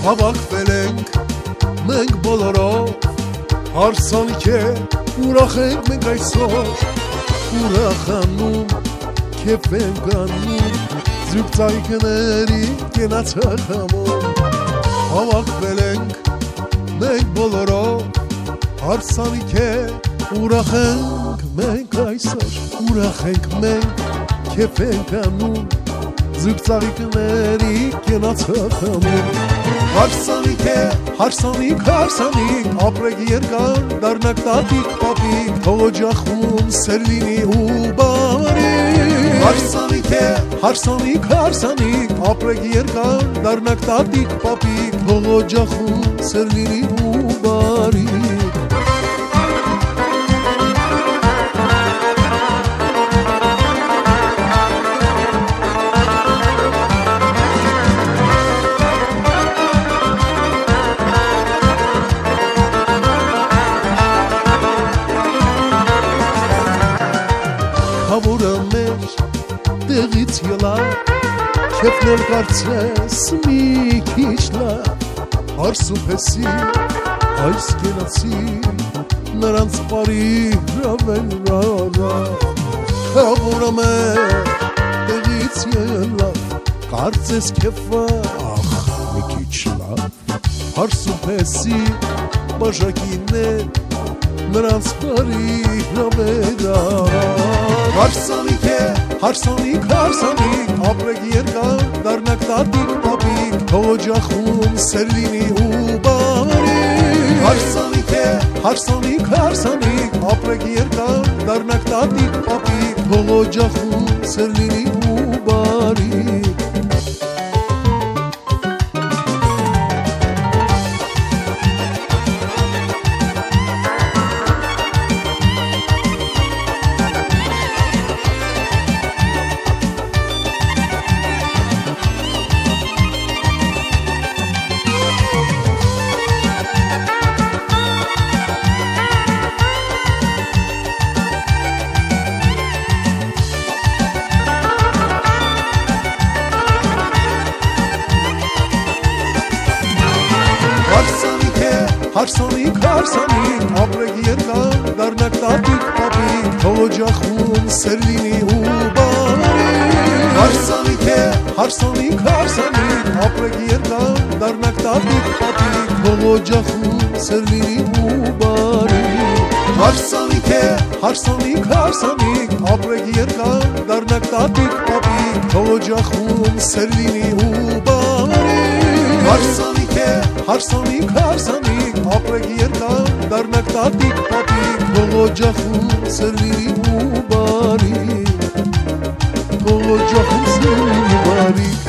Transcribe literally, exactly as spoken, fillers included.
Հավաքվել ենք մենք բոլորով հարսանիք է ուրախ ենք մենք այսօր ուրախանում քեֆ ենք անում զուգ ծաղիկների կենացած համով Հավաքվել ենք մենք բոլորով հարսանիք է ուրախ ենք մենք այսօր ուրախ ենք մենք քեֆ ենք անում զուգ ծաղիկների կենացած համով Հարսանիք է, հարսանիք, հարսանիք, ապրեք երկար, դարնակ տատիկ պապիկ, թողոջախում սեր լինի ու բարիք Հարսանիք է, հարսանիք, հարսանիք, ապրեք երկար, դարնակ տատիկ պապիկ, թողոջախում սեր լինի ու բարիք Հավորը մեր տեղից ելավ, քեֆն էլ կարծես մի քիչ լավ, հարսուփեսի այս կենացի, նրանց բարի հրավել ռարա Հավորը մեր տեղից ելավ, կարծես քեֆը ախ մի քիչ լավ, հարսուփեսի բաժակիներ, նրանց բարի հրավել ռարա Հարսանիք է, հարսանիք, հարսանիք, ապրեք երկար, դարնակ տատիկ պապիկ, թողոջախում սեր լինի ու բարիք Հարսանիք է, հարսանիք, հարսանիք, ապրեք երկար, դարնակ տատիկ պապիկ, թողոջախում սեր լինի ու բարիք Հարսանիք, հարսանիք, ապրեք երկար, դարնակ տատիկ պապիկ, թողոջախում սեր լինի ու բարիք Հարսանիք է, հարսանիք, հարսանիք, ապրեք երկար, դարնակ տատիկ պապիկ, թողոջախում սեր լինի ու բարիք Հարսանիք է, հարսանիք, հարսանիք, ապրեք երկար, դարնակ տատիկ պապիկ, թողոջախում սեր լինի ու բարիք Հարսանիք է, հարսանիք, հարսանիք, ապրեք երկար, դարնակ տատիկ պապիկ, թողոջախում սեր լինի ու բարիք Թողոջախում սեր լինի բարիք